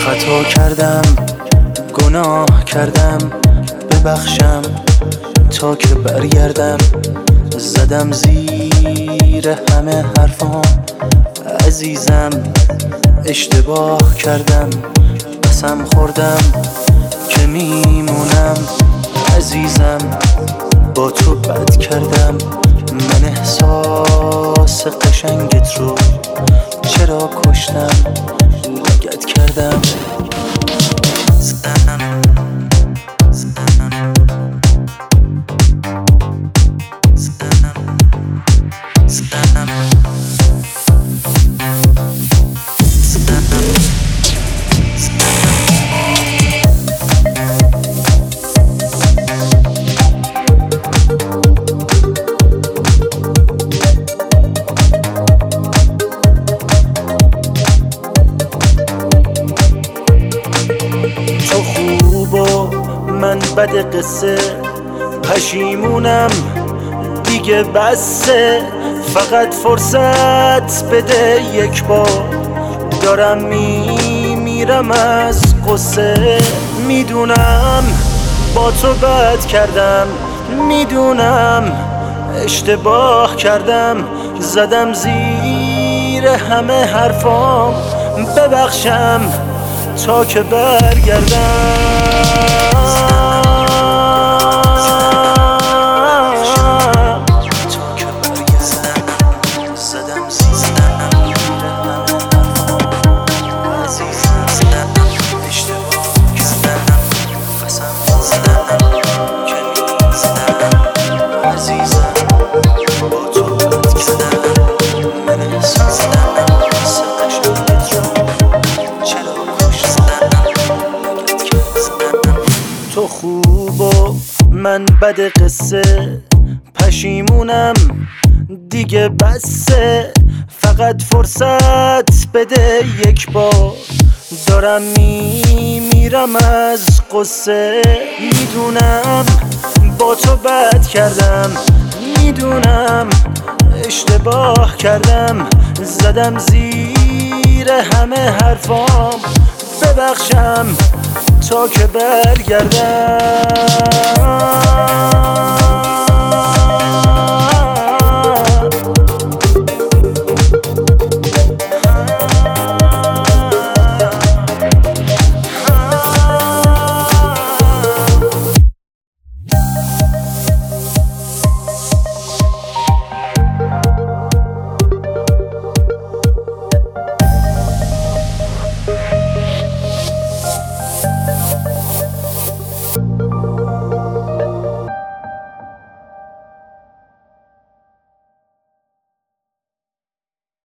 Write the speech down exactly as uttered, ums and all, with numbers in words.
خطا کردم، گناه کردم، ببخشم تا که برگردم. زدم زیر همه حرفام عزیزم، اشتباه کردم، قسم خوردم که میمونم عزیزم. با تو بد کردم، من احساس قشنگت رو چرا کشتم، لگت کردم. تو خوب و من بد قصه، پشیمونم دیگه بسه. فقط فرصت بده یک بار، دارم میمیرم از قصه. میدونم با تو بد کردم، میدونم اشتباه کردم، زدم زیر همه حرفام. ببخشم تا که برگردم. تو خوب و من بد قصه، پشیمونم دیگه بسه. فقط فرصت بده یک بار، دارم میمیرم از قصه. میدونم با تو بد کردم، میدونم اشتباه کردم، زدم زیر همه حرفام. ببخشم تا که برگردم.